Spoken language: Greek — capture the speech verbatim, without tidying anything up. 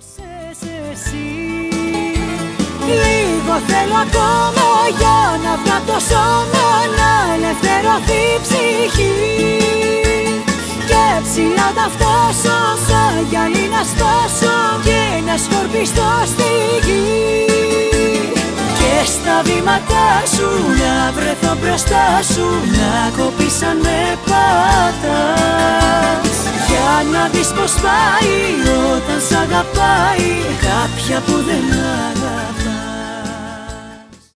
Λίγο θέλω ακόμα για να βγω το σώμα, να ελευθερωθεί η ψυχή και ψηλά να φτάσω, σαν γυαλί να σπάσω και να σκορπιστώ στη γη και στα βήματά σου να βρεθώ μπροστά σου, να κοπείς αν με πατάς, για να δεις πως πάει όταν σ' αγαπάει κάποια που δεν αγαπάει.